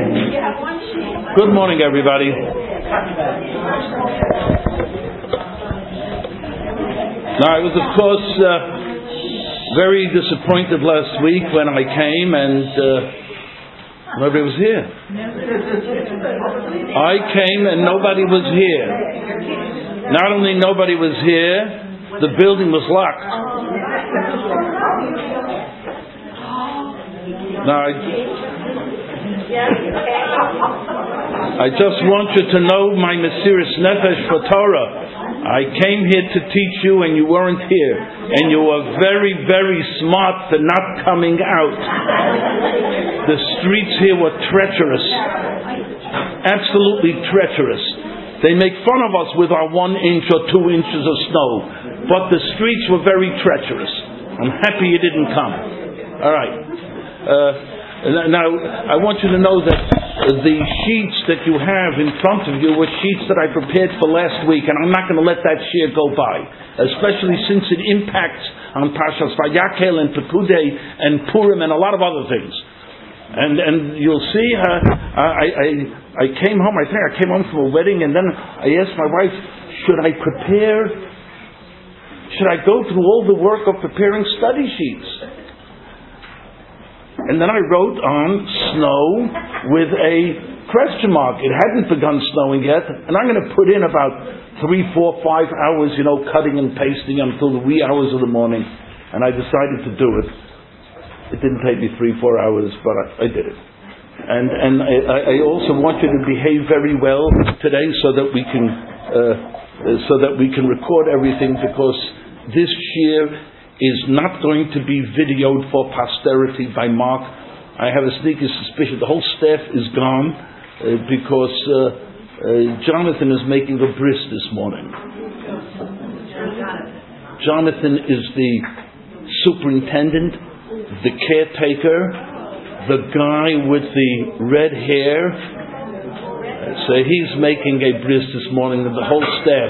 Good morning, everybody. Now, I was, of course, very disappointed last week when I came and nobody was here. I came and nobody was here. Not only nobody was here, the building was locked. Now, I just want you to know my Mesiris Nefesh for Torah. I came here to teach you and you weren't here. And you were very, very smart for not coming out. The streets here were treacherous. Absolutely treacherous. They make fun of us with our 1 inch or 2 inches of snow. But the streets were very treacherous. I'm happy you didn't come. All right. Now, I want you to know that the sheets that you have in front of you were sheets that I prepared for last week, and I'm not going to let that share go by, especially since it impacts on Parshas Vayakel and Pekudei and Purim and a lot of other things. And you'll see, I came home, I think I came home from a wedding, and then I asked my wife, should I go through all the work of preparing study sheets? And then I wrote on snow with a question mark. It hadn't begun snowing yet, and I'm going to put in about 3, 4, 5 hours, cutting and pasting until the wee hours of the morning. And I decided to do it. It didn't take me 3, 4 hours, but I did it. And I also want you to behave very well today so that we can record everything, because this year is not going to be videoed for posterity by Mark. I have a sneaky suspicion the whole staff is gone because Jonathan is making a bris this morning. Jonathan is the superintendent, the caretaker, the guy with the red hair. So he's making a bris this morning, and the whole staff.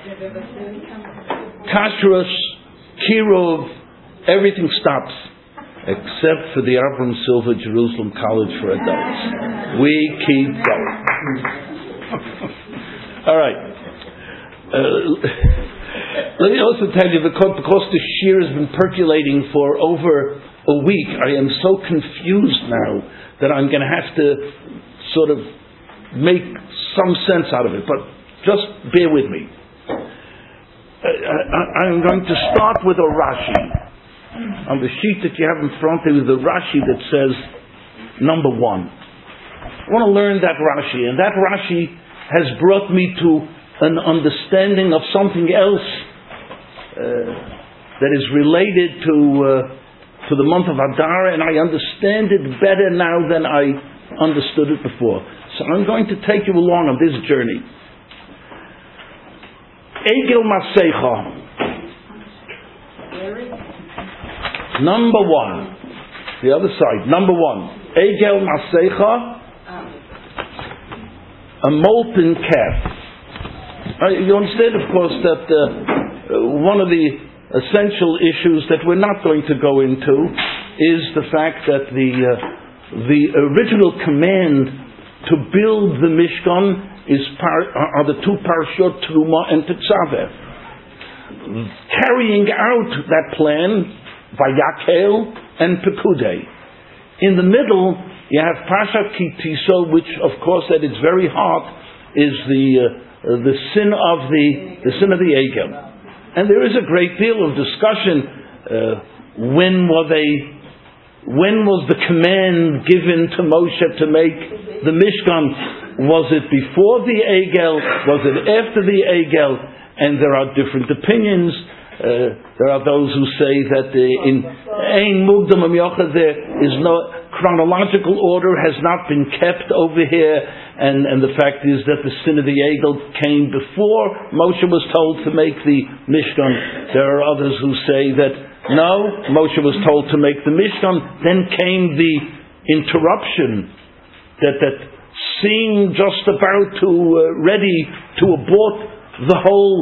Kashrus, Kirov, everything stops except for the Abram Silver Jerusalem College for Adults. We keep going. All right. Let me also tell you, because the shear has been percolating for over a week, I am so confused now that I'm going to have to sort of make some sense out of it. But just bear with me. I'm going to start with a Rashi. On the sheet that you have in front of you, the Rashi that says number 1. I want to learn that Rashi, and that Rashi has brought me to an understanding of something else that is related to the month of Adar, and I understand it better now than I understood it before. So I'm going to take you along on this journey. Egel Masecha. Number 1. The other side. Number 1. Egel Masecha. A molten calf. You understand, of course, that one of the essential issues that we're not going to go into is the fact that the original command to build the Mishkan are the 2 parashot, Truma and Tetzaveh. Carrying out that plan, Vayakel and Pekudei. In the middle, you have Parshat Ki Tisa, which, of course, at its very heart is the sin of the Egel. And there is a great deal of discussion. When was the command given to Moshe to make the Mishkan? Was it before the Egel? Was it after the Egel? And there are different opinions. There are those who say that in Ein Mugdam Yochad there is no chronological order has not been kept over here, and the fact is that the sin of the Egel came before Moshe was told to make the Mishkan. There are others who say that no, Moshe was told to make the Mishkan, then came the interruption that seemed just about to ready to abort the whole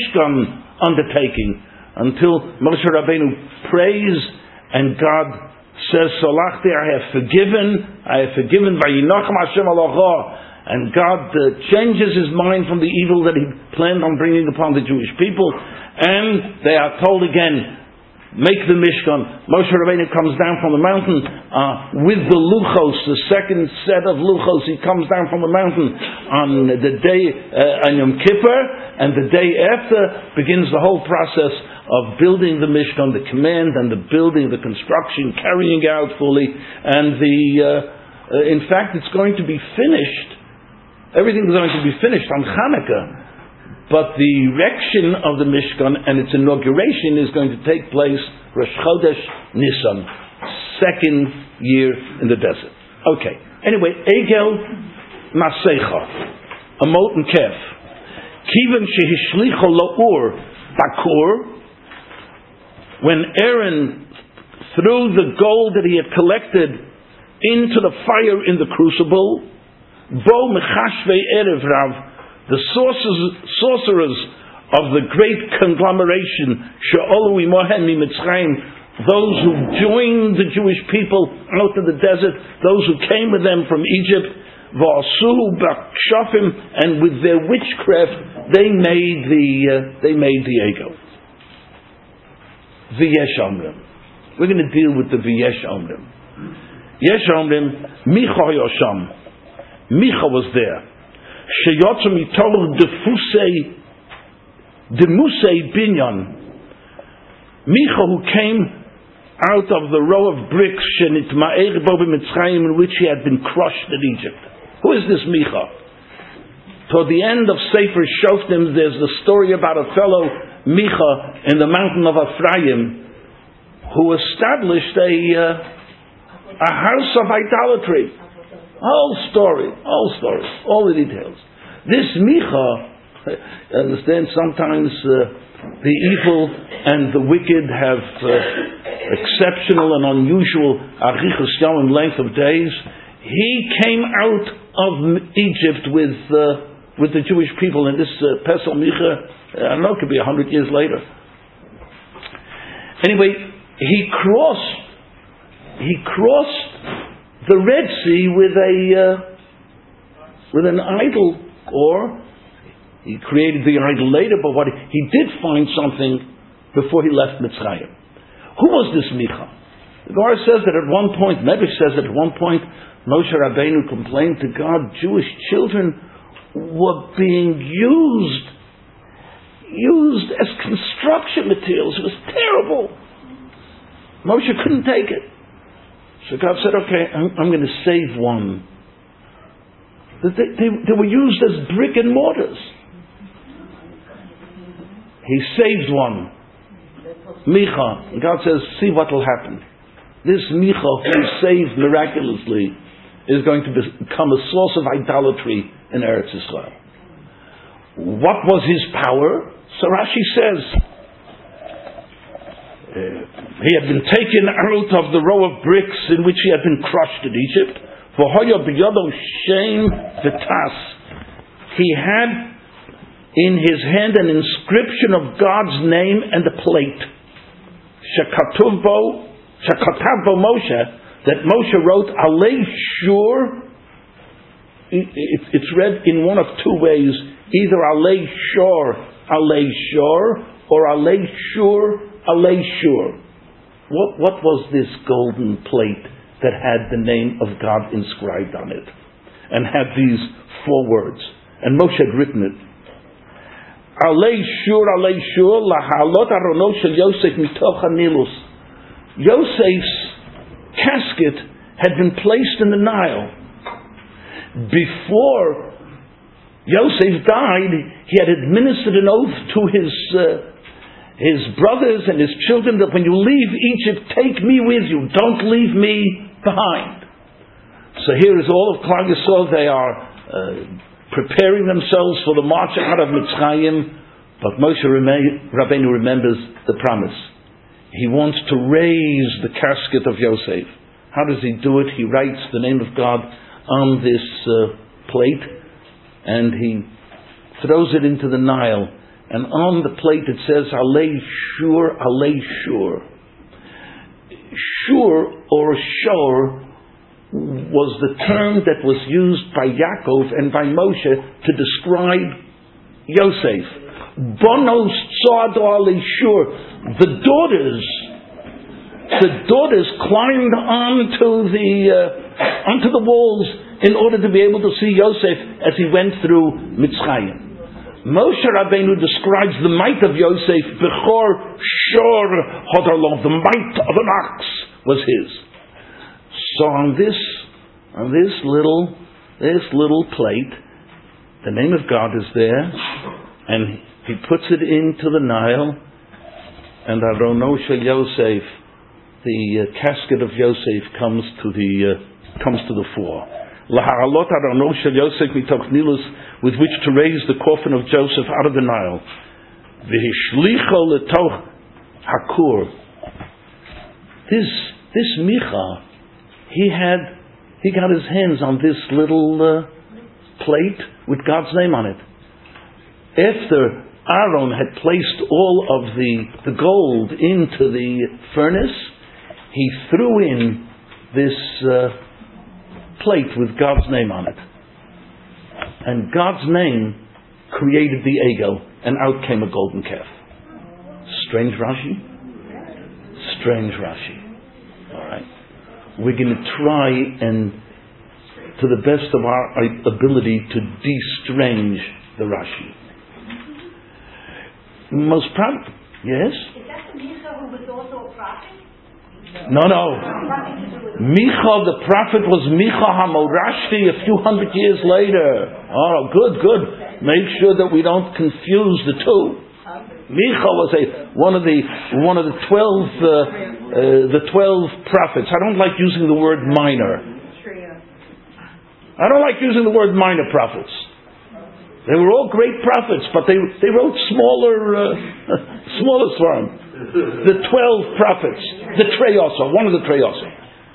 Mishkan undertaking, until Moshe Rabbeinu prays and God says Salachti, I have forgiven Vayinachem Hashem Alocha, and God changes his mind from the evil that he planned on bringing upon the Jewish people, and they are told again, make the Mishkan. Moshe Rabbeinu comes down from the mountain with the Luchos, the second set of Luchos. He comes down from the mountain on the day on Yom Kippur, and the day after begins the whole process of building the Mishkan, the command and the building, the construction, carrying out fully, and in fact it's going to be finished. Everything is going to be finished on Hanukkah. But the erection of the Mishkan and its inauguration is going to take place Rosh Chodesh Nisan, second year in the desert. Okay. Anyway, Egel Masecha, a molten calf. Kivan shehishlicho lo'ur bakur. When Aaron threw the gold that he had collected into the fire in the crucible, bo mechashvei erev rav, the sorcerers of the great conglomeration, She'olu imohem miMitzrayim, those who joined the Jewish people out of the desert, those who came with them from Egypt, v'asu b'kshafim, and with their witchcraft they made the ego. V'yesh omrim. We're going to deal with the v'yesh omrim. Yesh omrim, Micha yosham. Micha was there. Sheyotzu mitol de Musei binyan. Micha, who came out of the row of bricks shenitma'er bo b'Mitzrayim, in which he had been crushed in Egypt. Who is this Micha? Toward the end of Sefer Shoftim, there's the story about a fellow Micha in the mountain of Ephraim, who established a house of idolatry. Whole story, all the details. This Micha, understand, sometimes the evil and the wicked have exceptional and unusual arichas yom, length of days. He came out of Egypt with the Jewish people, and this Pesel Micha, I don't know, it could be 100 years later. Anyway, he crossed the Red Sea with an idol, or he created the idol later, but he did find something before he left Mitzrayim. Who was this Micha? The Gemara says that at one point, Medrash says that at one point, Moshe Rabbeinu complained to God, Jewish children were being used as construction materials. It was terrible. Moshe couldn't take it. So God said, okay, I'm going to save one. They were used as brick and mortars. He saved one. Micha. And God says, see what will happen. This Micha, who is saved miraculously, is going to become a source of idolatry in Eretz Yisrael. What was his power? So Rashi says, he had been taken out of the row of bricks in which he had been crushed in Egypt. He had in his hand an inscription of God's name and a plate. Shekatav bo Moshe, that Moshe wrote, Alei Shur. It's read in one of two ways, either Alei Shor, or Alei Shur, Alei Shur. What was this golden plate that had the name of God inscribed on it and had these four words? And Moshe had written it. Alei Shur, lahalot aronot shel Yosef mitoch hanilus. Yosef's casket had been placed in the Nile. Before Yosef died, he had administered an oath to his brothers and his children that when you leave Egypt, take me with you. Don't leave me behind. So here is all of Klal Yisrael. They are preparing themselves for the march out of Mitzrayim. But Moshe Rabbeinu remembers the promise. He wants to raise the casket of Yosef. How does he do it? He writes the name of God on this plate, and he throws it into the Nile. And on the plate it says, Alei Shur, Alei Shur. Shur or Shor was the term that was used by Yaakov and by Moshe to describe Yosef. Bonos Tzad Ali Shur. The daughters climbed onto the walls in order to be able to see Yosef as he went through Mitzrayim. Moshe Rabbeinu describes the might of Yosef. Bechor Shor Hodarlov. The might of an ox was his. So on this little plate, the name of God is there, and he puts it into the Nile, and Arono Shel Yosef, the casket of Yosef, comes to the fore. Laharalot Arono Shel Yosef mitoch Nilus, with which to raise the coffin of Joseph out of the Nile. V'hishlicho letoch hakur. This Micha, he got his hands on this little plate with God's name on it. After Aaron had placed all of the gold into the furnace, he threw in this plate with God's name on it. And God's name created the Egel, and out came a golden calf. Strange Rashi? Strange Rashi. All right. We're going to try and, to the best of our ability, to de-strange the Rashi. Most probably, yes? Is that the Micha who was also a prophet? No. Micha the prophet was Micha HaMorashti a few hundred years later. Oh, good. Make sure that we don't confuse the two. Micha was one of the 12 prophets. I don't like using the word minor. I don't like using the word minor prophets. They were all great prophets, but they wrote smaller swarm. The 12 prophets, the Treyoso, one of the Treyoso.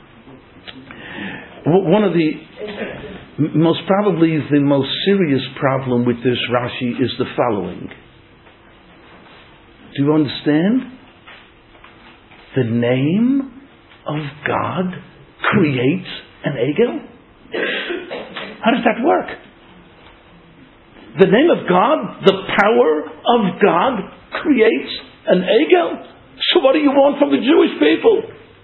One of the most probably the most serious problem with this Rashi is the following. Do you understand? The name of God creates an Egel? How does that work? The name of God, the power of God creates an Egel? So what do you want from the Jewish people?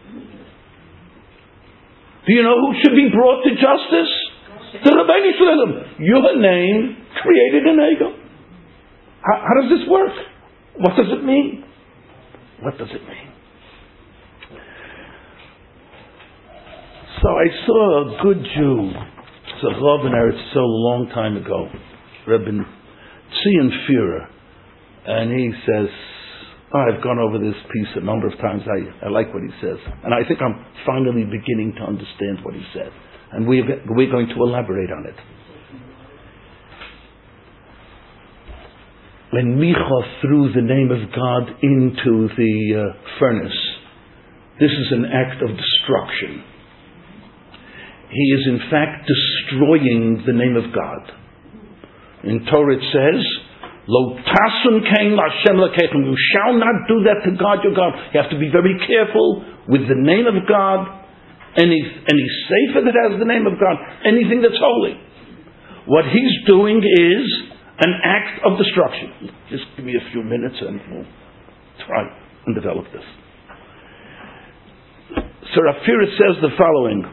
Do you know who should be brought to justice? The Rabbeinu Shalom. Your name created an Egel. How does this work? What does it mean? What does it mean? So I saw a good Jew, it's a Rav in Eretz Yisrael a long time ago, Rebbe Tzion Führer, and he says, I've gone over this piece a number of times, I like what he says, and I think I'm finally beginning to understand what he said, and we're going to elaborate on it. When Micha threw the name of God into the furnace, this is an act of destruction. He is in fact destroying the name of God. In Torah it says, Lo tasun kein Hashem lekechem. You shall not do that to God your God. You have to be very careful with the name of God, any sefer that has the name of God, anything that's holy. What he's doing is an act of destruction. Just give me a few minutes and we'll try and develop this. So Rav Führer says the following.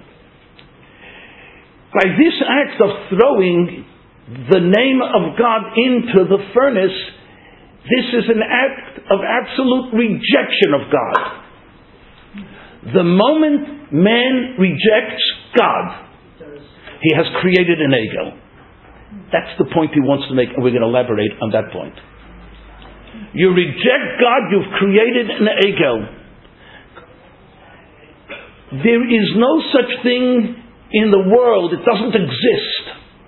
By this act of throwing the name of God into the furnace, this is an act of absolute rejection of God. The moment man rejects God, he has created an Egel. That's the point he wants to make, and we're going to elaborate on that point. You reject God, you've created an Egel. There is no such thing in the world, it doesn't exist.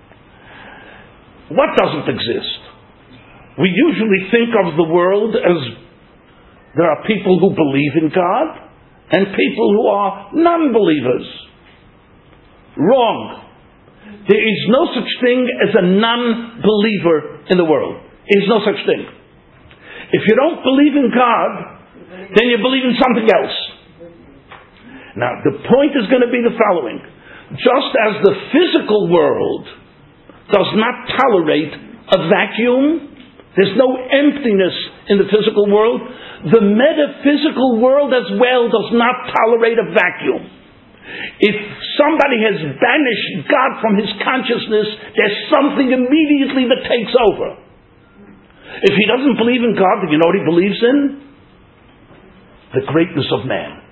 What doesn't exist? We usually think of the world as there are people who believe in God and people who are non-believers. Wrong. There is no such thing as a non-believer in the world. There is no such thing. If you don't believe in God, then you believe in something else. Now, the point is going to be the following. Just as the physical world does not tolerate a vacuum, there's no emptiness in the physical world, the metaphysical world as well does not tolerate a vacuum. If somebody has banished God from his consciousness, there's something immediately that takes over. If he doesn't believe in God, do you know what he believes in? The greatness of man.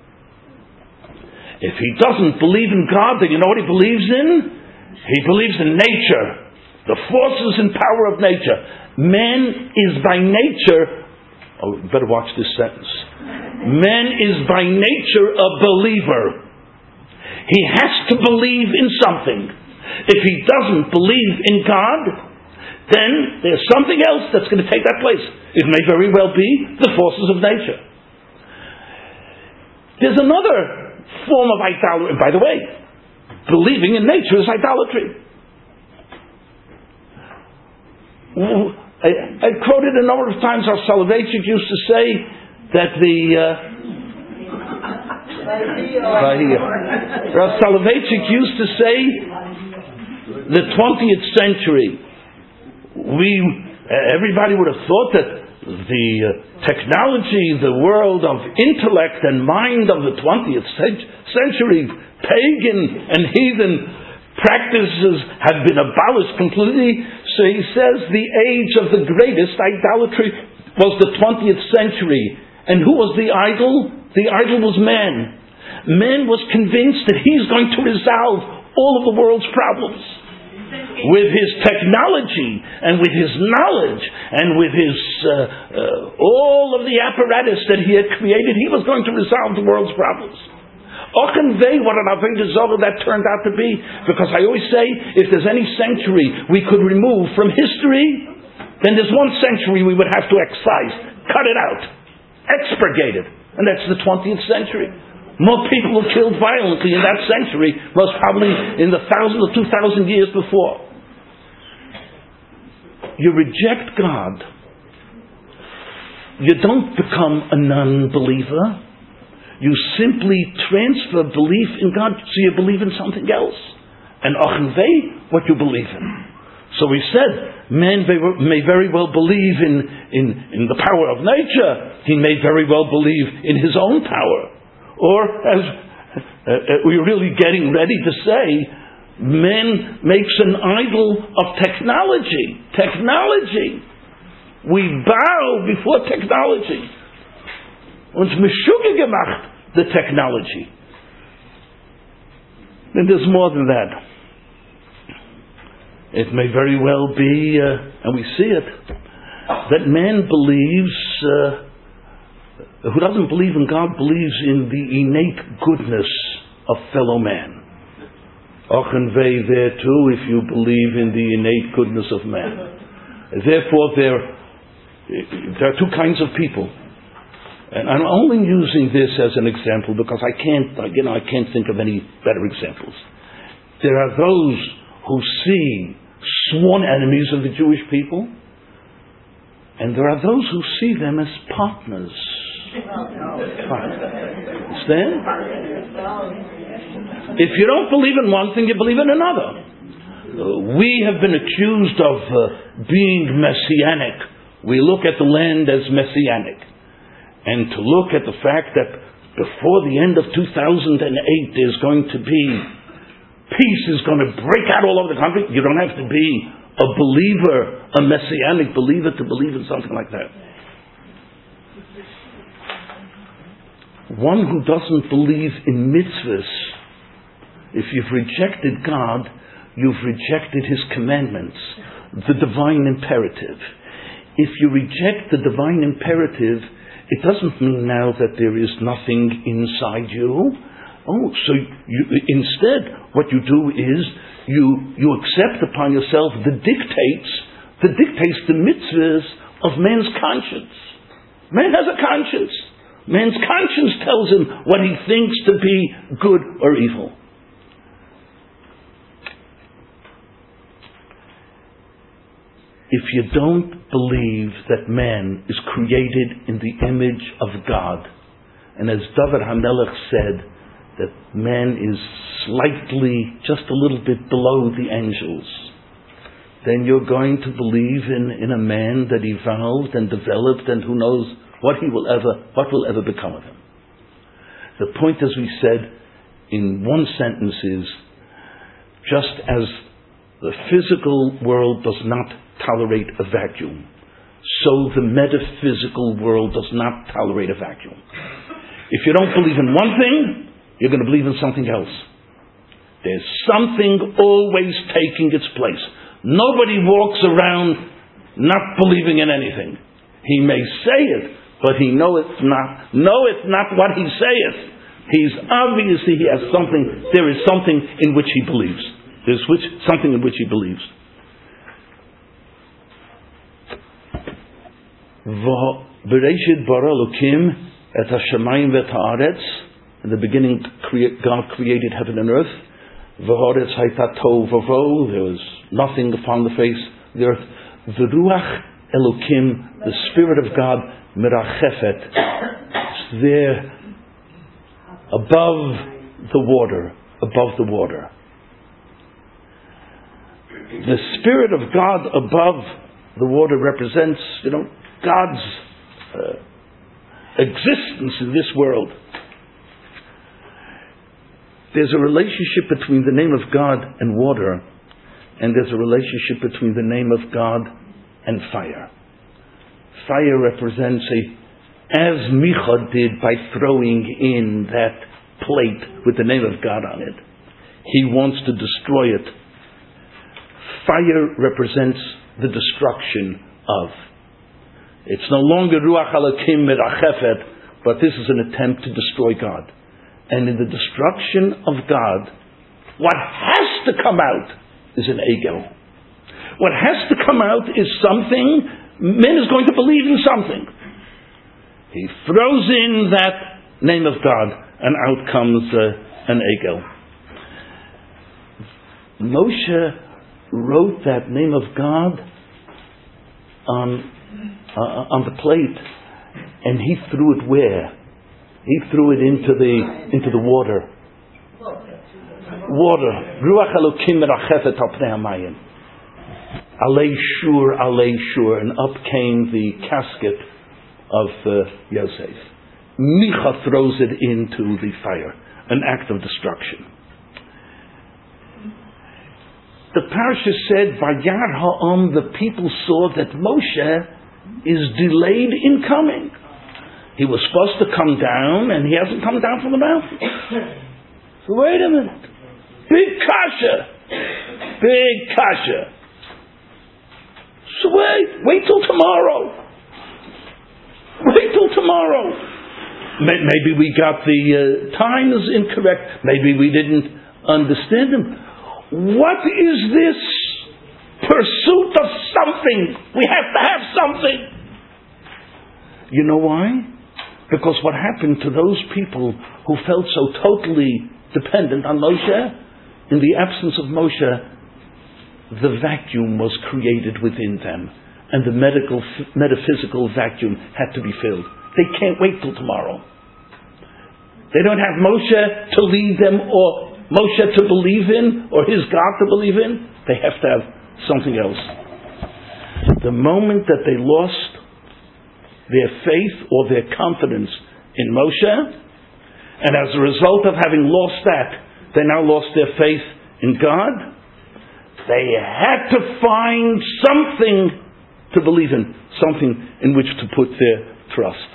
If he doesn't believe in God, then you know what he believes in? He believes in nature, the forces and power of nature. Man is by nature, oh, you better watch this sentence. Man is by nature a believer. He has to believe in something. If he doesn't believe in God, then there's something else that's going to take that place. It may very well be the forces of nature. There's another form of idolatry. By the way, believing in nature is idolatry. I quoted a number of times how Soloveitchik used to say that Soloveitchik used to say the 20th century, everybody would have thought that the technology, the world of intellect and mind of the 20th century, pagan and heathen practices had been abolished completely. So he says the age of the greatest idolatry was the 20th century. And who was the idol? The idol was man. Man was convinced that he's going to resolve all of the world's problems. With his technology and with his knowledge and with his all of the apparatus that he had created, he was going to resolve the world's problems. Ochenvei, what an Avodah Zarah that turned out to be. Because I always say, if there's any century we could remove from history, then there's one century we would have to excise, cut it out, expurgate it, and that's the 20th century. More people were killed violently in that century was probably in the 1,000 or 2,000 years before. You reject God. You don't become a non-believer. You simply transfer belief in God, so you believe in something else. And Ochenvei, what you believe in. So we said, man may very well believe in the power of nature. He may very well believe in his own power. Or, as we're really getting ready to say, man makes an idol of technology. Technology. We bow before technology. Uns mishuge gemacht, the technology. And there's more than that. It may very well be, and we see it, that man believes, who doesn't believe in God believes in the innate goodness of fellow man. Ochenvei there too, if you believe in the innate goodness of man. Therefore, there are two kinds of people. And I'm only using this as an example because I can't think of any better examples. There are those who see sworn enemies of the Jewish people, and there are those who see them as partners. Understand? If you don't believe in one thing, you believe in another. We have been accused of being messianic. We look at the land as messianic. And to look at the fact that before the end of 2008 there's going to be peace is going to break out all over the country. You don't have to be a believer, a messianic believer, to believe in something like that. One who doesn't believe in mitzvahs, if you've rejected God, you've rejected His commandments, the divine imperative. If you reject the divine imperative, it doesn't mean now that there is nothing inside you. So instead, what you do is you accept upon yourself the dictates, the mitzvahs of man's conscience. Man has a conscience. Man's conscience tells him what he thinks to be good or evil. If you don't believe that man is created in the image of God, and as David HaMelech said, that man is slightly, just a little bit below the angels, then you're going to believe in a man that evolved and developed, and who knows what will ever become of him. The point, as we said in one sentence, is just as the physical world does not tolerate a vacuum, so the metaphysical world does not tolerate a vacuum. If you don't believe in one thing, you're going to believe in something else. There's something always taking its place. Nobody walks around not believing in anything. He may say it, but he knoweth not what he saith. He's obviously, there is something in which he believes. There's something in which he believes. Bereshit bara Elokim et hashamayim v'et haaretz. In the beginning, God created heaven and earth. V'haaretz hayta tohu v'vo. There was nothing upon the face of the earth. V'ruach Elokim, the Spirit of God, merachefet, is there above the water. The Spirit of God above the water represents, God's existence in this world. There's a relationship between the name of God and water, and there's a relationship between the name of God and fire. Fire represents as Micha did by throwing in that plate with the name of God on it. He wants to destroy it. Fire represents the destruction of. It's no longer Ruach Elokim merachefet, but this is an attempt to destroy God. And in the destruction of God, what has to come out is an egel. What has to come out is something, man is going to believe in something. He throws in that name of God, and out comes an egel. Moshe wrote that name of God on the plate, and he threw it where? He threw it into the water. Water. Ruach Elokim merachefet al pnei hamayim. Alei shur, and up came the casket of Yosef. Micha throws it into the fire, an act of destruction. The parasha said, Vayar ha'am, the people saw that Moshe is delayed in coming. He was supposed to come down, and he hasn't come down from the mountain. So wait a minute. Big kasha. So wait till tomorrow. Maybe we got the times incorrect. Maybe we didn't understand them. What is this pursuit of something? We have to have something. You know why? Because what happened to those people who felt so totally dependent on Moshe, in the absence of Moshe, the vacuum was created within them, and the metaphysical vacuum had to be filled. They can't wait till tomorrow. They don't have Moshe to lead them, or Moshe to believe in, or his God to believe in. They have to have something else. The moment that they lost their faith or their confidence in Moshe, and as a result of having lost that, they now lost their faith in God. They had to find something to believe in, something in which to put their trust.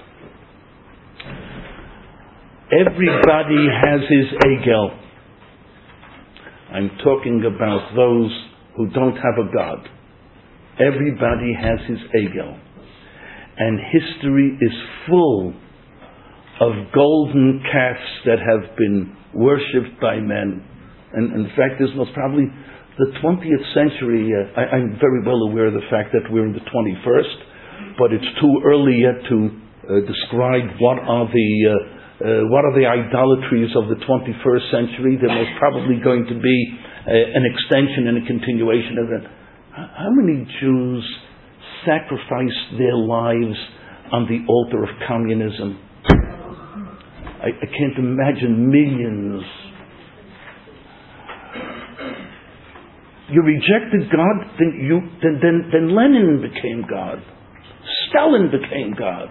Everybody has his egel. I'm talking about those who don't have a God. Everybody has his egel. And history is full of golden calves that have been worshipped by men. And in fact, this was probably the 20th century. I'm very well aware of the fact that we're in the 21st, but it's too early yet to describe what are the idolatries of the 21st century. There was probably going to be an extension and a continuation of it. How many Jews sacrificed their lives on the altar of communism? I can't imagine millions. You rejected God, then Lenin became God. Stalin became God.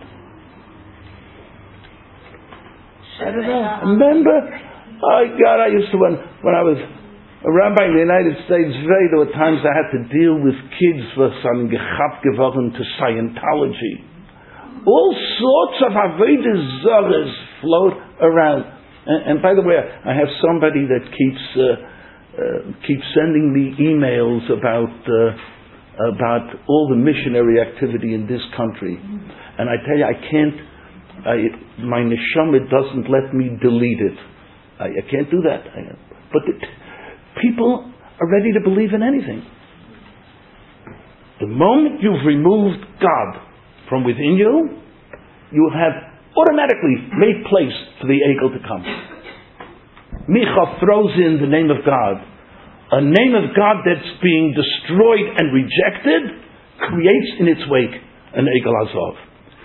I don't know. Remember? Oh God, I used to, when I was a rabbi in the United States, there were times I had to deal with kids who were gechapt geworden to Scientology. All sorts of avodah zaras float around. And by the way, I have somebody that keeps sending me emails about all the missionary activity in this country. And I tell you, my neshama doesn't let me delete it. I can't do that. But people are ready to believe in anything. The moment you've removed God from within you, you have automatically made place for the Egel to come. Micha throws in the name of God. A name of God that's being destroyed and rejected creates in its wake an Egel Azov.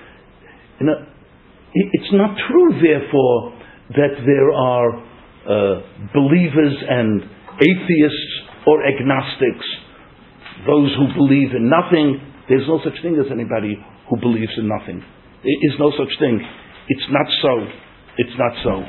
It's not true, therefore, that there are believers and atheists or agnostics, those who believe in nothing. There's no such thing as anybody who believes in nothing. There is no such thing. It's not so. It's not so.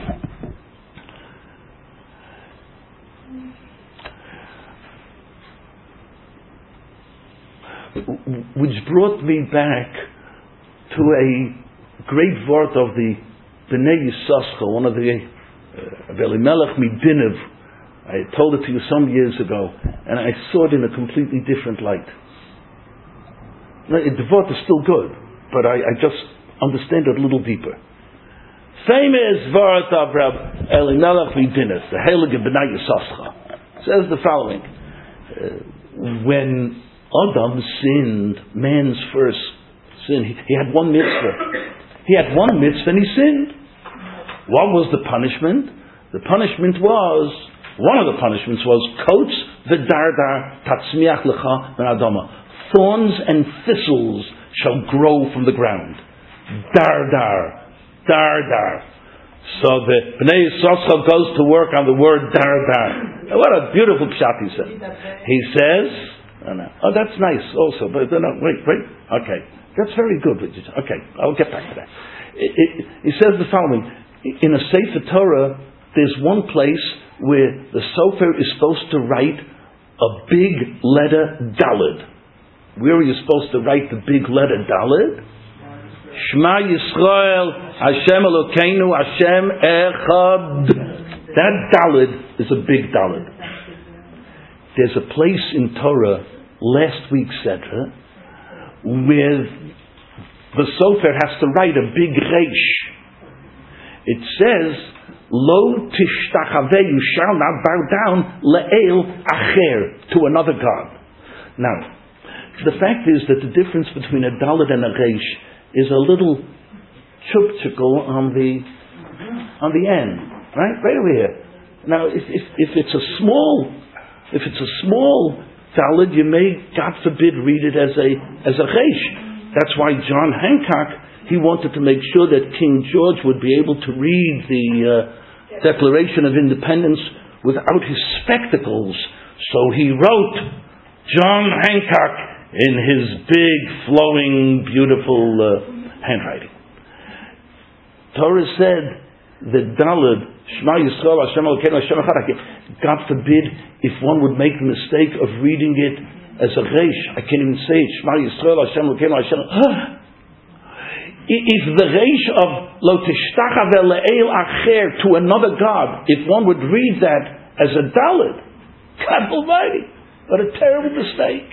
Which brought me back to a great word of the Bnei Yissaschar, one of the Elimelech Midinov. I told it to you some years ago, and I saw it in a completely different light. The word is still good, but I just understand it a little deeper. Famous word of Rab Elimelech Midinov, the Heilige Bnei Yissaschar, says the following: when Adam sinned, man's first sin, he had one mitzvah. He had one mitzvah and he sinned. What was the punishment? The punishment was, one of the punishments was, Kots v'dardar tatzmiach lecha ben adama. Thorns and thistles shall grow from the ground. Dardar. So the Bnei Yissaschar goes to work on the word dardar. What a beautiful pshat he said. He says, oh, that's nice also, but wait. Okay. That's very good. Okay, I'll get back to that. He says the following: in a Sefer Torah, there's one place where the Sofer is supposed to write a big letter Daled. Where are you supposed to write the big letter Daled? Shema Yisrael, Hashem Elokeinu, Hashem Echad. That Daled is a big Daled. There's a place in Torah, last week Sedra, where the Sofer has to write a big reish. It says, Lo tishtachaveh, you shall not bow down le'el acher, to another god. Now, the fact is that the difference between a dalet and a reish is a little chupchicle on the end, right over here. Now, if it's a small dalet, you may, God forbid, read it as a reish. That's why John Hancock, he wanted to make sure that King George would be able to read the Declaration of Independence without his spectacles. So he wrote John Hancock in his big, flowing, beautiful handwriting. Torah said that Daled, Shema Yisrael, Hashem Elokeinu, Hashem Echad. God forbid if one would make the mistake of reading it as a reish. I can't even say it. Shema Yisrael, Hashem Elokeinu, Hashem. If the reish of Lo tishtachaveh le'el acher, to another god, if one would read that as a Daled, God Almighty, what a terrible mistake.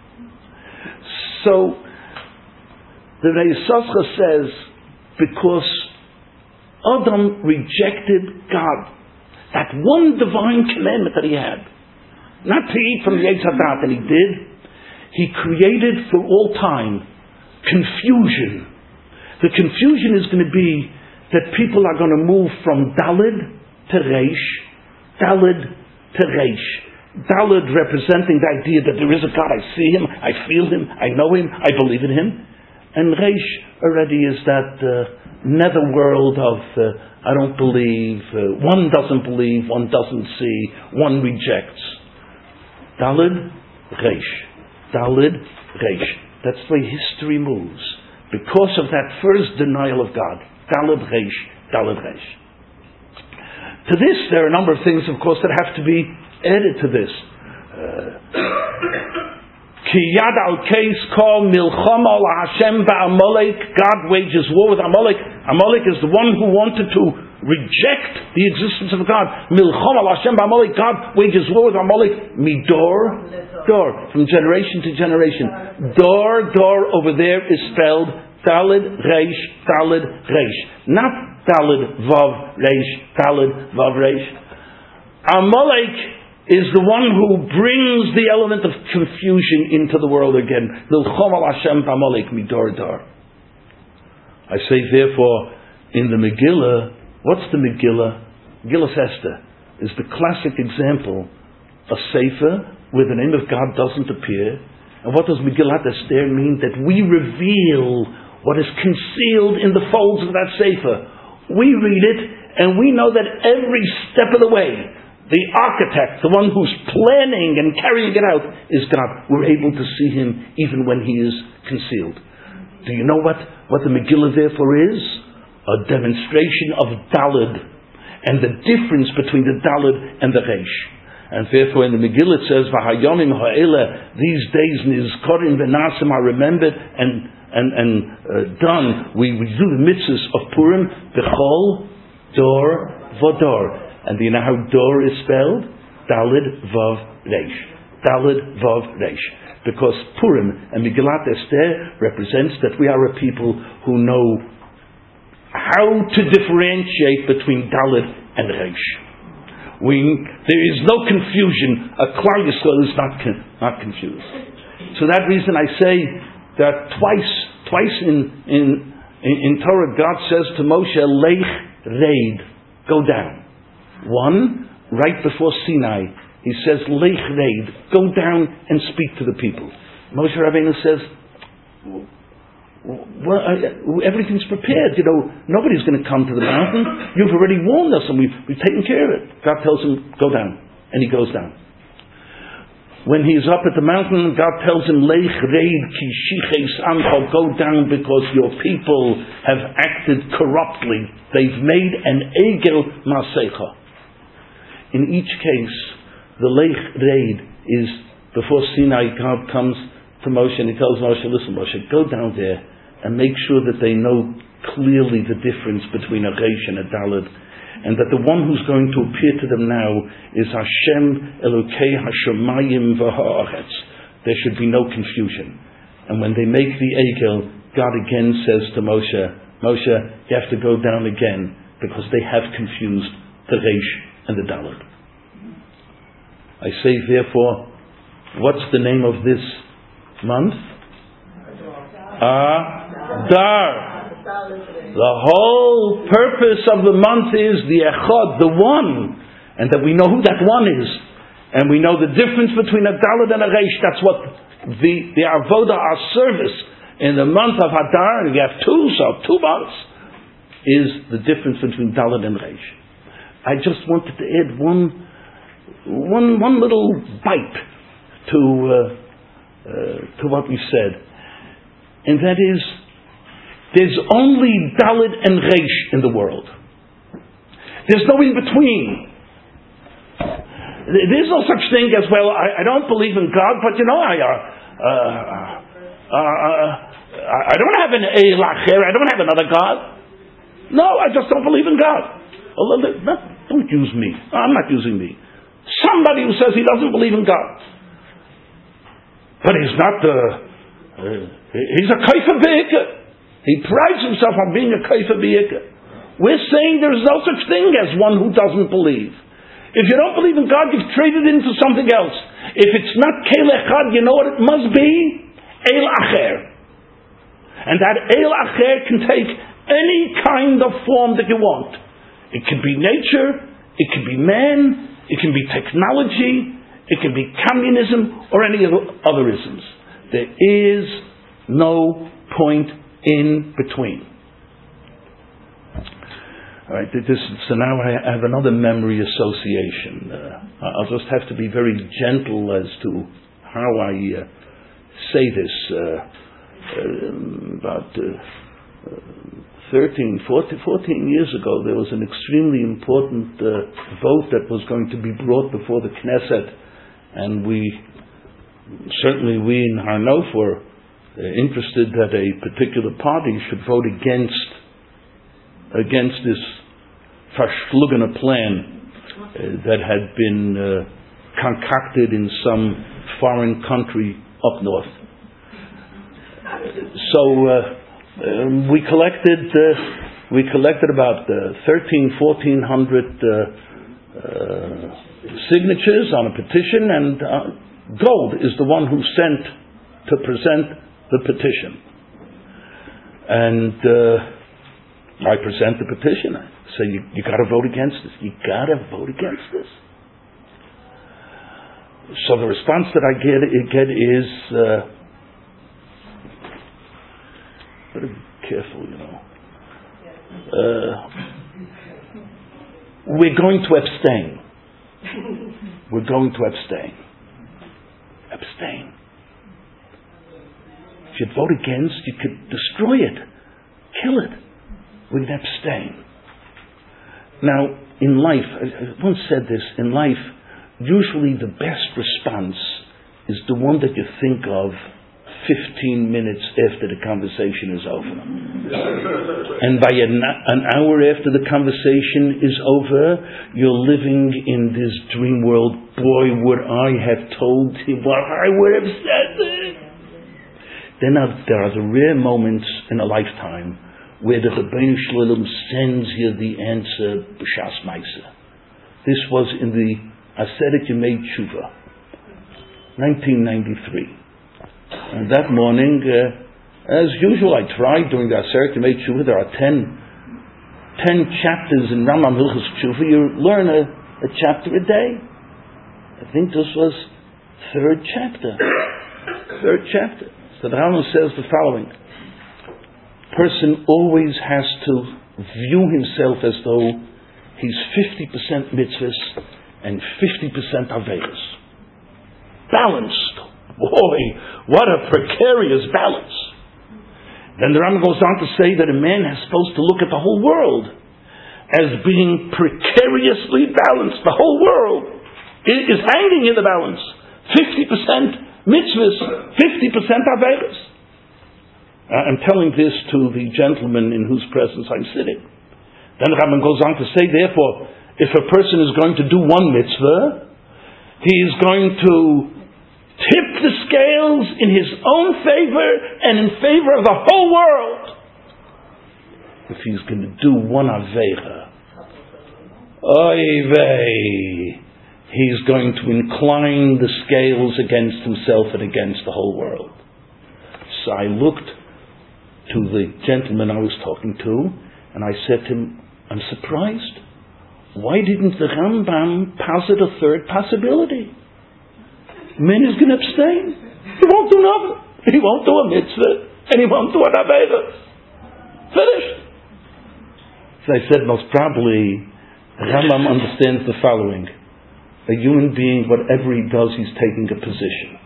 So the Bnei Yissaschar says, because Adam rejected God, that one divine commandment that he had, not to eat from the Eitz Hadat, and he did, he created for all time confusion. The confusion is going to be that people are going to move from Daled to Reish, Daled to Reish. Daled representing the idea that there is a God, I see him, I feel him, I know him, I believe in him. And Reish already is that netherworld of I don't believe, one doesn't believe, one doesn't see, one rejects. Daled, Reish. Daled, Reish. That's the way history moves. Because of that first denial of God. Daled, Reish. Daled, Reish. To this, there are a number of things, of course, that have to be added to this. Ki yad al keis kol milchama al Hashem ba'Amalek. God wages war with Amalek. Amalek is the one who wanted to reject the existence of God. Milchama al Hashem ba'Amalek. God wages war with Amalek. Midor, dor, from generation to generation. Dor over there is spelled Daled Reish, Daled Reish, not Daled Vav Reish, Daled Vav Reish. Amalek is the one who brings the element of confusion into the world again. Milchom al Hashem b'Amalek midor dor. I say, therefore, in the Megillah, what's the Megillah? Megillah Esther is the classic example. A sefer where the name of God doesn't appear. And what does Megillah Esther mean? That we reveal what is concealed in the folds of that sefer. We read it, and we know that every step of the way, the architect, the one who's planning and carrying it out, is God. We're able to see Him even when He is concealed. Do you know what the Megillah therefore is? A demonstration of Daled and the difference between the Daled and the Reish. And therefore in the Megillah it says, V'hayomim ha'ela, these days nizkorim v'nasim are remembered and done. We do the mitzvahs of Purim, b'chol, dor, vodor. And do you know how dor is spelled? Daled vav reish. Daled vav reish. Because Purim and Megillat Esther represents that we are a people who know how to differentiate between Daled and reish. There is no confusion. A Klal Yisrael is not confused. So that reason I say that twice in Torah God says to Moshe, Lech Reid, go down. One, right before Sinai, he says, Lech Reid, go down and speak to the people. Moshe Rabbeinu says, well, everything's prepared. Nobody's going to come to the mountain. You've already warned us, and we've taken care of it. God tells him, go down, and he goes down. When he's up at the mountain, God tells him, Lech Reid ki shiches amcha, go down because your people have acted corruptly. They've made an egel masecha. In each case, the Lech Reid is before Sinai. God comes to Moshe and he tells Moshe, listen Moshe, go down there and make sure that they know clearly the difference between a Reish and a Daled, and that the one who's going to appear to them now is Hashem Elokei Hashemayim v'ha'aretz. There should be no confusion. And when they make the Egel, God again says to Moshe, you have to go down again because they have confused the Reish and the Daled. I say therefore, what's the name of this month? Adar. The whole purpose of the month is the Echad, the one, and that we know who that one is, and we know the difference between a Daled and a Reish. That's what the Avodah, our service in the month of Adar, you have 2 months, is the difference between Daled and Reish. I just wanted to add one little bite to what we said, and that is, there's only Daled and Reish in the world. There's no in between. There's no such thing as, well, I don't believe in God, but I don't have an El Acher, I don't have another God. No, I just don't believe in God. Don't use me. I'm not using me. Somebody who says he doesn't believe in God. But he's not he's a Kaifa Be'ikah. He prides himself on being a Kaifa Be'ikah. We're saying there's no such thing as one who doesn't believe. If you don't believe in God, you've traded into something else. If it's not Kel Echad, you know what it must be? El Acher. And that El Acher can take any kind of form that you want. It can be nature, it can be man, it can be technology, it can be communism, or any other isms. There is no point in between. All right, so now I have another memory association. I'll just have to be very gentle as to how I say this. About 14 years ago, there was an extremely important vote that was going to be brought before the Knesset, and we in Har-Nof were interested that a particular party should vote against this verschlugene plan that had been concocted in some foreign country up north. So we collected about 1,400 signatures on a petition, and Gold is the one who sent to present the petition. And I present the petition. I say, you got to vote against this. You got to vote against this. So the response that I get is, better be careful, we're going to abstain. We're going to abstain. Abstain. If you'd vote against, you could destroy it, kill it. We'd abstain. Now, in life, I once said this, in life, usually the best response is the one that you think of 15 minutes after the conversation is over. And by an hour after the conversation is over, you're living in this dream world. Boy, would I have told him what I would have said. Then there are the rare moments in a lifetime where the Rebbeinu Shalom sends you the answer b'shas ma'aseh. This was in the Aseret Yemei Tshuva, 1993. And that morning, as usual, I tried during the Aseret Yemei Tshuva. There are 10 chapters in Rambam Hilchos Tshuva. You learn a chapter a day. I think this was third chapter. So the Rambam says the following: person always has to view himself as though he's 50% mitzvahs and 50% averos. Balanced. Boy, what a precarious balance. Then the Rambam goes on to say that a man is supposed to look at the whole world as being precariously balanced. The whole world is hanging in the balance. 50% mitzvahs, 50% averos. I'm telling this to the gentleman in whose presence I'm sitting. Then the Rambam goes on to say, therefore, if a person is going to do one mitzvah, he is going to tip the scales in his own favor and in favor of the whole world. If he's going to do one aveira, oy vey, he's going to incline the scales against himself and against the whole world. So I looked to the gentleman I was talking to, and I said to him, I'm surprised. Why didn't the Rambam posit a third possibility? Man is going to abstain. He won't do nothing. He won't do a mitzvah, and he won't do an avera. Finished. So I said, most probably, the Rambam understands the following. A human being, whatever he does, he's taking a position.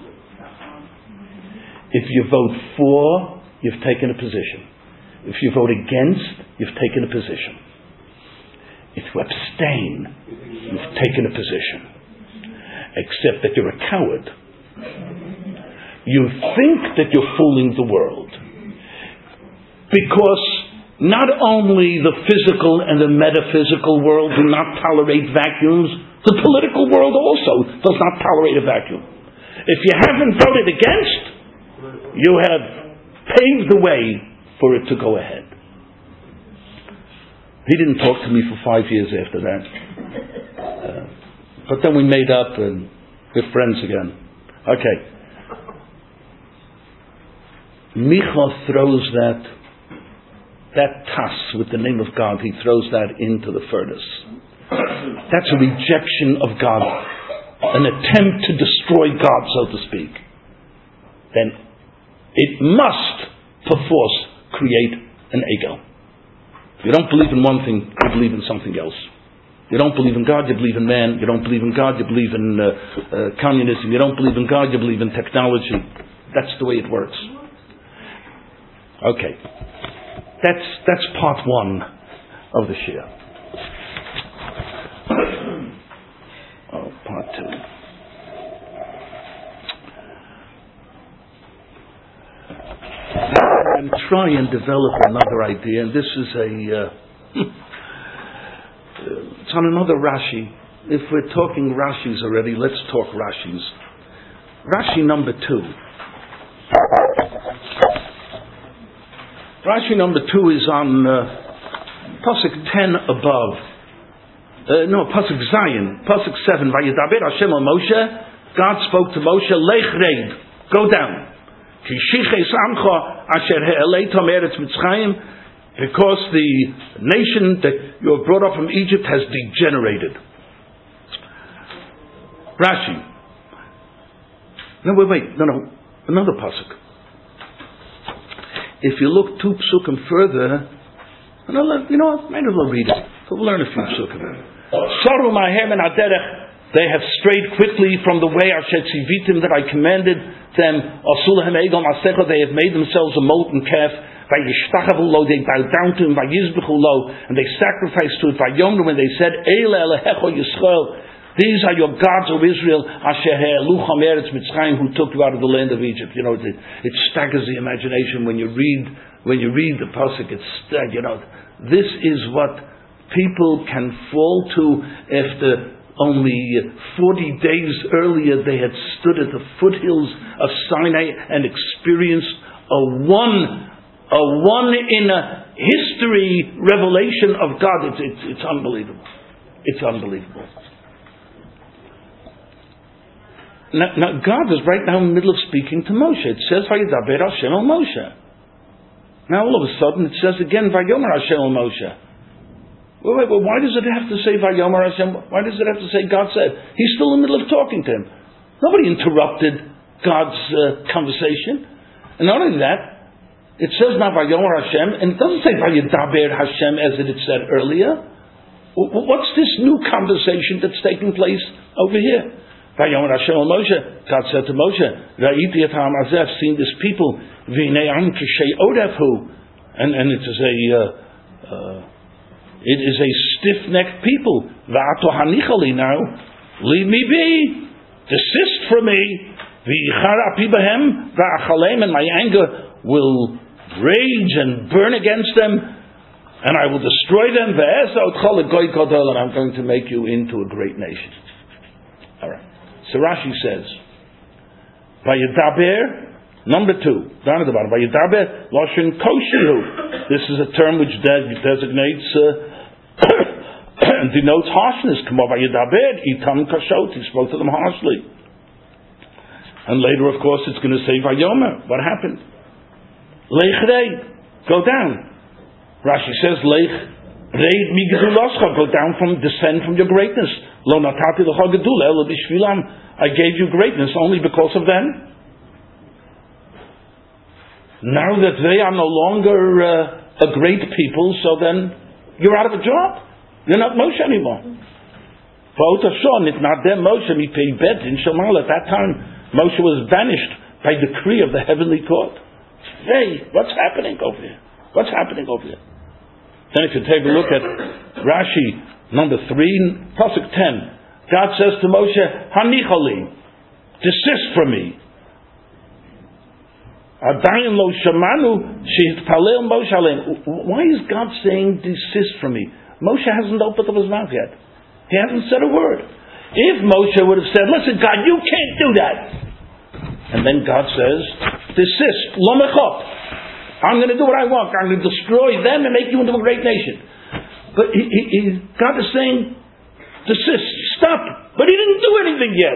If you vote for, you've taken a position. If you vote against, you've taken a position. If you abstain, you've taken a position. Except that you're a coward. You think that you're fooling the world. Because not only the physical and the metaphysical world do not tolerate vacuums, the political world also does not tolerate a vacuum. If you haven't voted against, you have paved the way for it to go ahead. He didn't talk to me for 5 years after that. But then we made up and we're friends again. Okay. Micha throws that tass with the name of God, he throws that into the furnace. That's a rejection of God, an attempt to destroy God, so to speak. Then it must, perforce, create an ego. You don't believe in one thing, you believe in something else. You don't believe in God, you believe in man. You don't believe in God, you believe in communism. You don't believe in God, you believe in technology. That's the way it works. Okay. That's part one of the Shia. Part two. And try and develop another idea, and this is it's on another Rashi. If we're talking Rashis already, let's talk Rashis. Rashi number 2. Rashi number 2 is on Pasuk 10 above. Pasuk Zion. Pasuk 7. Vayedaber Hashem al Moshe. God spoke to Moshe, Lech reid, go down. Ki shiches amcha asher he'eleitam eretz Mitzrayim. Because the nation that you have brought up from Egypt has degenerated. Rashi. No, wait. No. Another pasuk. If you look 2 psukim further, might as well read it. So we'll learn a few psukim. Saru mahem and aderech. They have strayed quickly from the way asher tzivitim that I commanded them. Asulahem egel masecha. They have made themselves a molten calf. They bowed down to him, and they sacrificed to it. When they said, these are your gods, O Israel, who took you out of the land of Egypt. It staggers the imagination when you read the pasuk. This is what people can fall to after only 40 days earlier they had stood at the foothills of Sinai and experienced a one in a history revelation of God. It's unbelievable. It's unbelievable. Now God is right now in the middle of speaking to Moshe. It says, Vayedaber Hashem al Moshe. Now all of a sudden it says again, Vayomer Hashem al Moshe. Wait, why does it have to say Vayomer Hashem? Why does it have to say God said? He's still in the middle of talking to him. Nobody interrupted God's conversation. And not only that, it says now Vayomer Hashem, and it doesn't say Vayedaber Hashem as it had said earlier. What's this new conversation that's taking place over here? Vayomer Hashem al Moshe. God said to Moshe, Ra'iti et ha'am hazeh, I've seen this people, v'nei am k'shei odefhu, and it is a stiff-necked people. Va'ato hanichali, now leave me be, desist from me. V'yichar api behem va'achalem, and my anger will rage and burn against them, and I will destroy them. And I'm going to make you into a great nation. All right. So Rashi says, Vayedaber, number 2, down at the bottom. Vayedaber loshen koshihu. This is a term which designates and denotes harshness. Kamo Vayedaber itam kashot. He spoke to them harshly. And later, of course, it's going to say Vayomer. What happened? Lech reid, go down. Rashi says, Lech reid mi geduloscha, go down descend from your greatness. Lo natati lecha gedula ela b'shvilam. I gave you greatness only because of them. Now that they are no longer a great people, so then you're out of a job. You're not Moshe anymore. At that time, Moshe was banished by decree of the heavenly court. Hey, what's happening over here? What's happening over here? Then if you take a look at Rashi, number 3, Pasuk 10, God says to Moshe, Hanichali, desist from me. Adayin lo shamanu sheitpalel Moshe aleim. Why is God saying desist from me? Moshe hasn't opened up his mouth yet. He hasn't said a word. If Moshe would have said, listen, God, you can't do that. And then God says, desist, lo mechot. I'm going to do what I want. I'm going to destroy them and make you into a great nation. But God is saying, desist, stop. But he didn't do anything yet.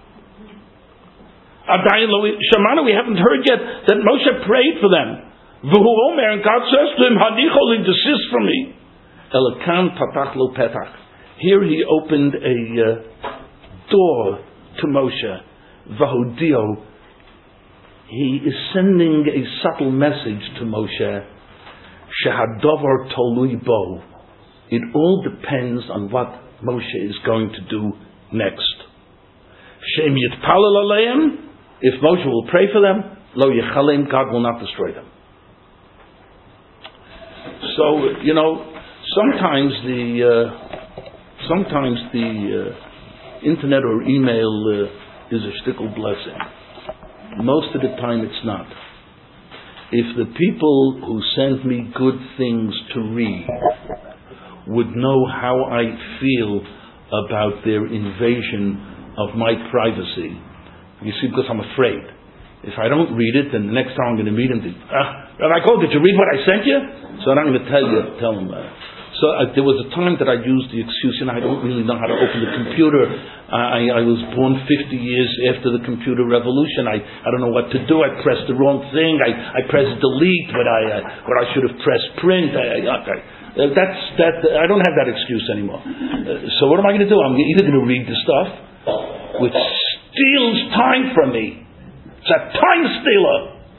We haven't heard yet that Moshe prayed for them. And God says to him, Hanicholi, desist from me. Elakan patach lo petach. Here he opened a door to Moshe. Vahudio. He is sending a subtle message to Moshe. Shehadover tolui bo. It all depends on what Moshe is going to do next. Shem yitpalel aleim. If Moshe will pray for them, lo yechalim, God will not destroy them. So, sometimes the internet or email is a shtickle blessing. Most of the time it's not. If the people who send me good things to read would know how I feel about their invasion of my privacy, you see, because I'm afraid. If I don't read it, then the next time I'm going to meet him, Rabbi Kol, did you read what I sent you? So I'm going to tell him that. So there was a time that I used the excuse, I don't really know how to open the computer. I was born 50 years after the computer revolution. I don't know what to do. I pressed the wrong thing. I pressed delete when I should have pressed print. I don't have that excuse anymore. So what am I going to do? I'm either going to read the stuff, which steals time from me. It's a time stealer.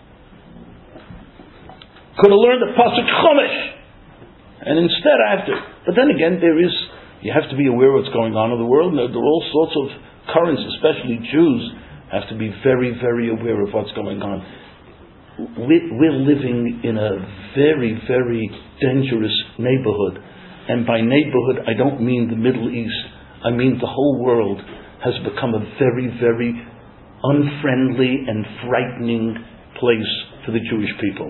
Could have learned the Pasuk Chumash. And instead I have to. But then again, you have to be aware of what's going on in the world. There are all sorts of currents, especially Jews, have to be very, very aware of what's going on. We're living in a very, very dangerous neighborhood. And by neighborhood, I don't mean the Middle East. I mean the whole world has become a very, very unfriendly and frightening place for the Jewish people.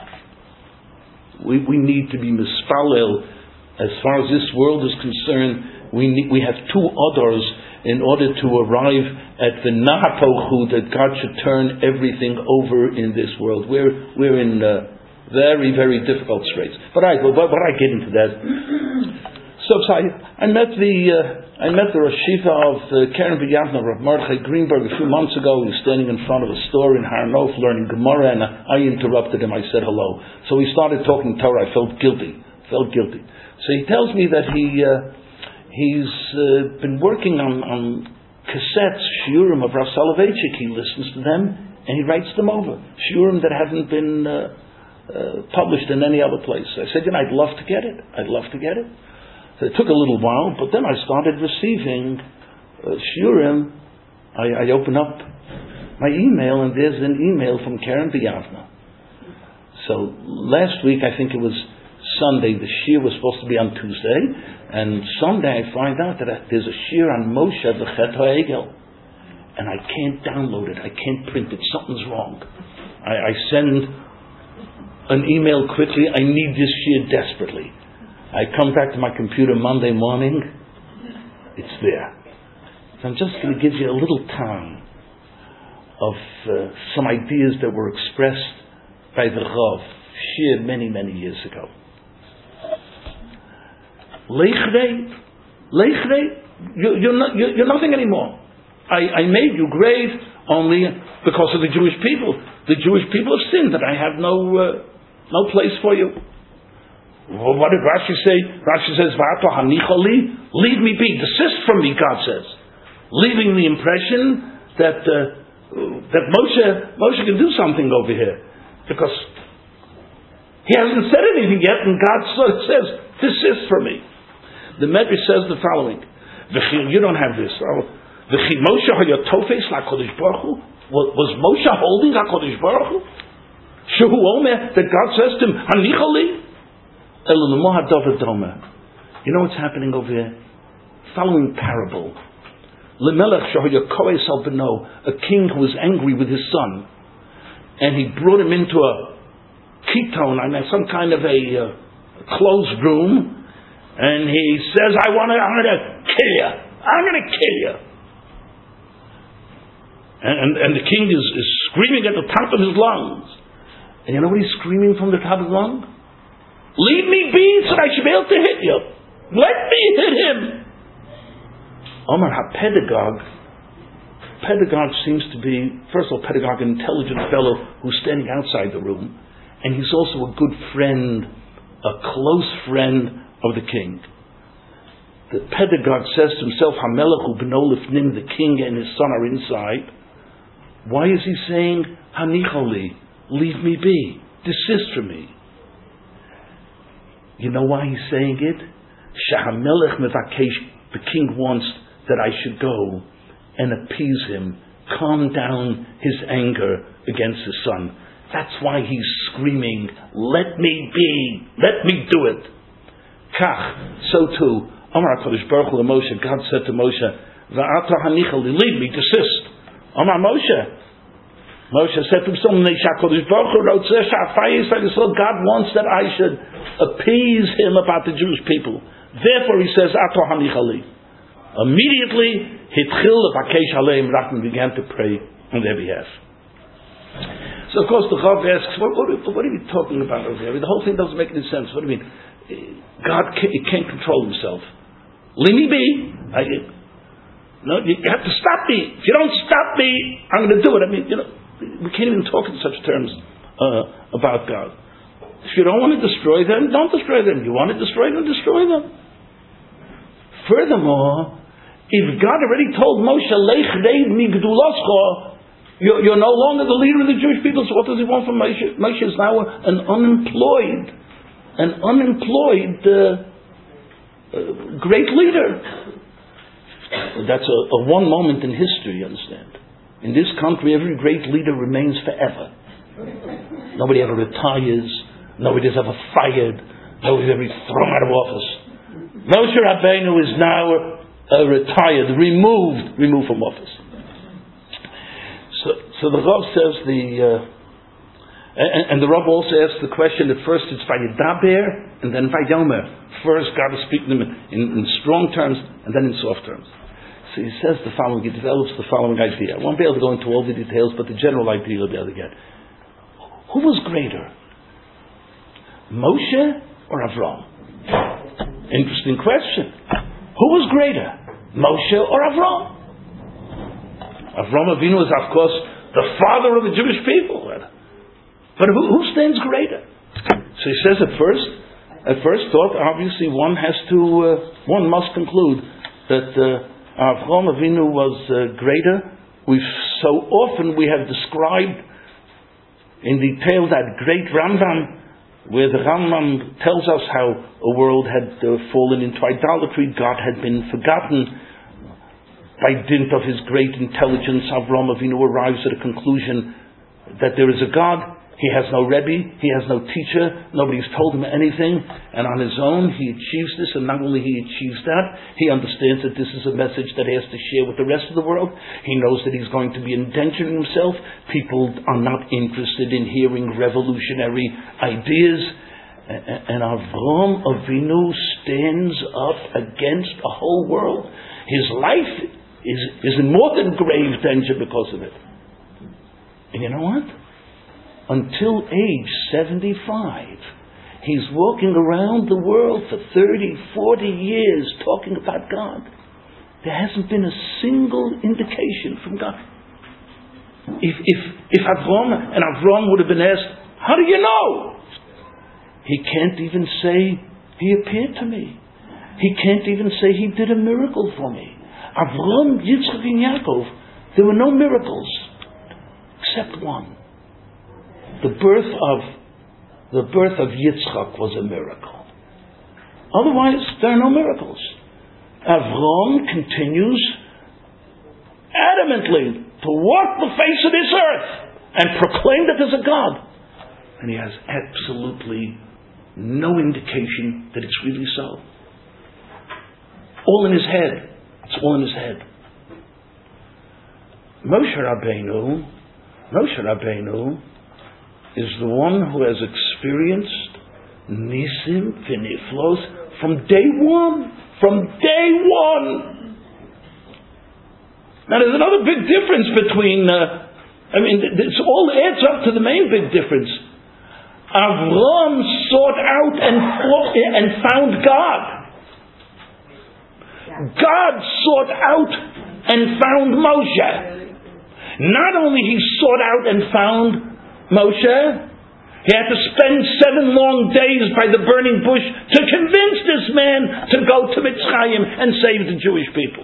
We need to be mispalel. As far as this world is concerned, we have two others in order to arrive at the nahapochu, that God should turn everything over in this world. We're in very, very difficult straits. But I get into that. So I met the Rosh Yeshiva of Keren B'Yavna, Rav Mordechai Greenberg, a few months ago. He was standing in front of a store in Har Nof learning Gemara, and I interrupted him. I said hello. So we started talking Torah. I felt guilty. So he tells me that he's been working on cassettes, shiurim of Rav Soloveitchik. He listens to them and he writes them over. Shiurim that haven't been published in any other place. I said, I'd love to get it. So it took a little while, but then I started receiving shiurim. I open up my email and there's an email from Keren B'Yavna. So last week, I think it was Sunday, the shiur was supposed to be on Tuesday, and Sunday I find out that there's a shiur on Moshe the Chet HaEgel, and I can't download it, I can't print it, something's wrong. I send an email quickly, I need this shiur desperately. I come back to my computer Monday morning, it's there. So I'm just going to give you a little time of some ideas that were expressed by the Rav shiur many, many years ago. Leichrei, you're nothing anymore. I made you great only because of the Jewish people. The Jewish people have sinned, and I have no place for you. Well, what did Rashi say? Rashi says, "V'ato hanicholi, leave me be, desist from me." God says, leaving the impression that Moshe can do something over here, because he hasn't said anything yet, and God says, desist from me. The Medrash says the following: you don't have this. Moshe hayatofes laKodesh Baruch Hu. Was Moshe holding HaKodesh Baruch Hu? Shehu Omer, that God says to him, Hanicholi? You know what's happening over here? Following parable. Lemelech Shehoyakoes al Beno, a king who was angry with his son, and he brought him into a ketone, some kind of a closed room, and he says, I'm going to kill you. I'm going to kill you. And the king is screaming at the top of his lungs. And you know what he's screaming from the top of his lungs? Leave me be so that I should be able to hit you. Let me hit him. Omar HaPedagogue. Pedagogue seems to be, first of all, pedagogue, an intelligent fellow who's standing outside the room. And he's also a good friend, a close friend of the king. The pedagogue says to himself, Hamelech u'bno lifnim, the king and his son are inside. Why is he saying, Hanicholi, leave me be, desist from me? You know why he's saying it? Shehamelech mevakesh, the king wants that I should go and appease him, calm down his anger against his son. That's why he's screaming, let me be, let me do it. Kach, so too, Amar HaKadosh Baruch Hu to Moshe, God said to Moshe, Va'ata hanichal, leave me, desist. Amar Moshe. Moshe said to him, God wants that I should appease him about the Jewish people. Therefore he says, Ato hanichali. Immediately, Hitchil Bakesh Aleim Rachman began to pray on their behalf. So of course the Rav asks, what are we talking about over here? The whole thing doesn't make any sense. What do you mean? God can't control himself. Let me be. No, you have to stop me. If you don't stop me, I'm going to do it. I mean, we can't even talk in such terms about God. If you don't want to destroy them, don't destroy them. You want to destroy them, destroy them. Furthermore, if God already told Moshe, Lech reid migduloscha, you're no longer the leader of the Jewish people, so what does he want from Moshe? Moshe is now an unemployed great leader. That's a one moment in history, you understand. In this country, every great leader remains forever. Nobody ever retires. Nobody's ever fired. Nobody's ever thrown out of office. Moshe Rabbeinu is now retired, removed from office. So the Rav says and the Rav also asks the question. At first it's Vayedaber and then Vayomer. First God is speaking to them in strong terms and then in soft terms. So he says the following, he develops the following idea. I won't be able to go into all the details, but the general idea you'll be able to get. Who was greater? Moshe or Avram? Interesting question. Who was greater? Moshe or Avram? Avram Avinu is, of course, the father of the Jewish people. But who stands greater? So he says at first thought, obviously one must conclude that Avram Avinu was greater. We have described in detail that great Rambam, where the Rambam tells us how a world had fallen into idolatry, God had been forgotten. By dint of his great intelligence, Avram Avinu arrives at a conclusion that there is a God. He has no Rebbe, he has no teacher, nobody's told him anything, and on his own he achieves this, and not only he achieves that, he understands that this is a message that he has to share with the rest of the world. He knows that he's going to be endangering himself. People are not interested in hearing revolutionary ideas, and Avram Avinu stands up against a whole world. His life is in more than grave danger because of it. And you know what? Until age 75, he's walking around the world for 30, 40 years talking about God. There hasn't been a single indication from God. If Avram would have been asked, how do you know? He can't even say, he appeared to me. He can't even say he did a miracle for me. Avram, Yitzchak, and Yaakov, there were no miracles except one. The birth of Yitzchak was a miracle. Otherwise, there are no miracles. Avram continues adamantly to walk the face of this earth and proclaim that there's a God. And he has absolutely no indication that it's really so. All in his head. It's all in his head. Moshe Rabbeinu is the one who has experienced Nisim V'Niflos from day one. From day one. Now there's another big difference between, this all adds up to the main big difference. Avram sought out and found God. God sought out and found Moshe. Not only he sought out and found Moshe, he had to spend 7 long days by the burning bush to convince this man to go to Mitzrayim and save the Jewish people.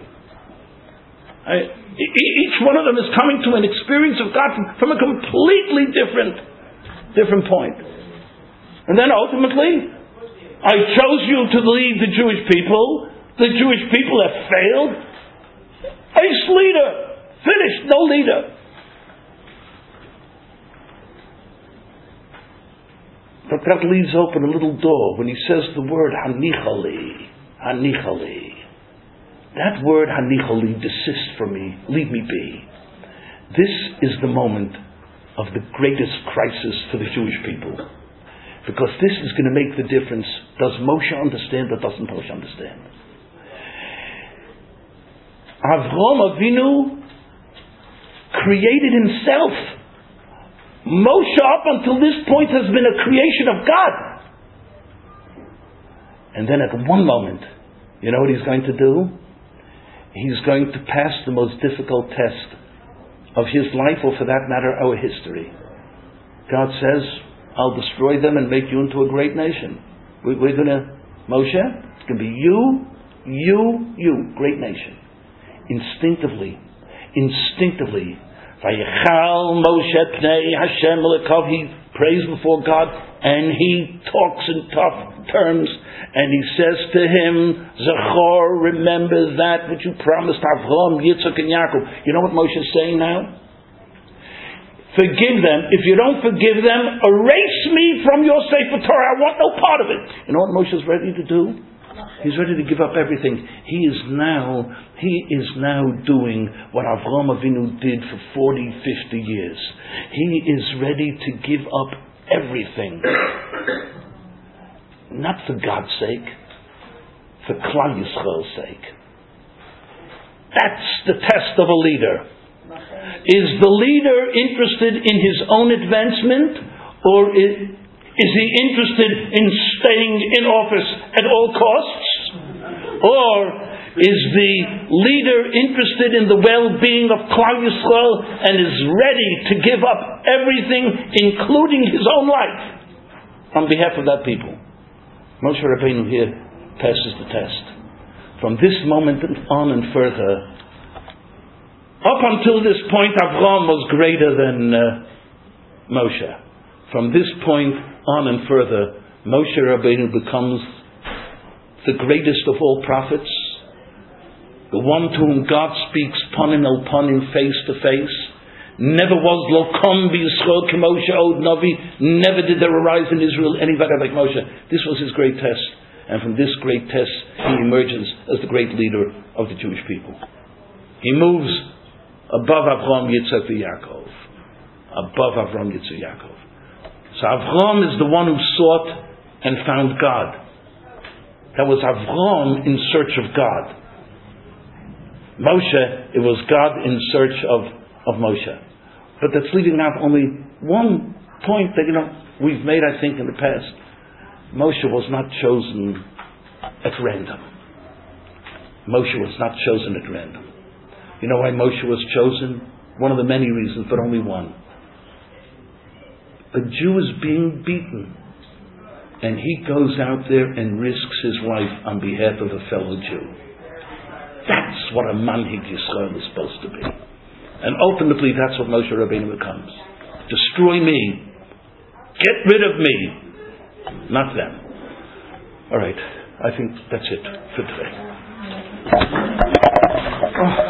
Each one of them is coming to an experience of God from a completely different point. And then ultimately, I chose you to lead the Jewish people. The Jewish people have failed. Ace leader. Finished. No leader. But God leaves open a little door when he says the word Hanichali. Hanichali. That word Hanichali, desist from me, leave me be. This is the moment of the greatest crisis for the Jewish people. Because this is going to make the difference. Does Moshe understand or doesn't Moshe understand? Avraham Avinu created himself. Moshe up until this point has been a creation of God. And then at one moment, you know what he's going to do? He's going to pass the most difficult test of his life, or for that matter, our history. God says, I'll destroy them and make you into a great nation. We're going to, Moshe, it's going to be you, great nation. Instinctively, Vayichal Moshe Pnei Hashem Elokov, he prays before God, and he talks in tough terms, and he says to him, Zachor, remember that which you promised Avraham, Yitzchak, and Yaakov. You know what Moshe is saying now? Forgive them. If you don't forgive them, erase me from your Sefer Torah. I want no part of it. You know what Moshe is ready to do? He's ready to give up everything. He is now doing what Avraham Avinu did for 40, 50 years. He is ready to give up everything. Not for God's sake, for Klal Yisrael's sake. That's the test of a leader. Is the leader interested in his own advancement, or is he interested in staying in office at all costs? Or is the leader interested in the well-being of Klal Yisrael and is ready to give up everything, including his own life, on behalf of that people? Moshe Rabbeinu here passes the test. From this moment on and further, up until this point, Avraham was greater than Moshe. From this point on and further, Moshe Rabbeinu becomes the greatest of all prophets, the one to whom God speaks panim el panim, face to face. Never was lo kom b'Yisrael k'Moshe od Navi. Never did there arise in Israel anybody like Moshe. This was his great test, and from this great test he emerges as the great leader of the Jewish people. He moves above Avraham, Yitzchak, and Yaakov. Above Avraham, Yitzchak, and Yaakov. So Avraham is the one who sought and found God. That was Avraham in search of God. Moshe, it was God in search of Moshe. But that's leaving out only one point that, we've made, I think, in the past. Moshe was not chosen at random. Moshe was not chosen at random. You know why Moshe was chosen? One of the many reasons, but only one. A Jew is being beaten, and he goes out there and risks his life on behalf of a fellow Jew. That's what a Manhig Yisrael is supposed to be. And ultimately that's what Moshe Rabbeinu becomes. Destroy me. Get rid of me. Not them. Alright, I think that's it for today.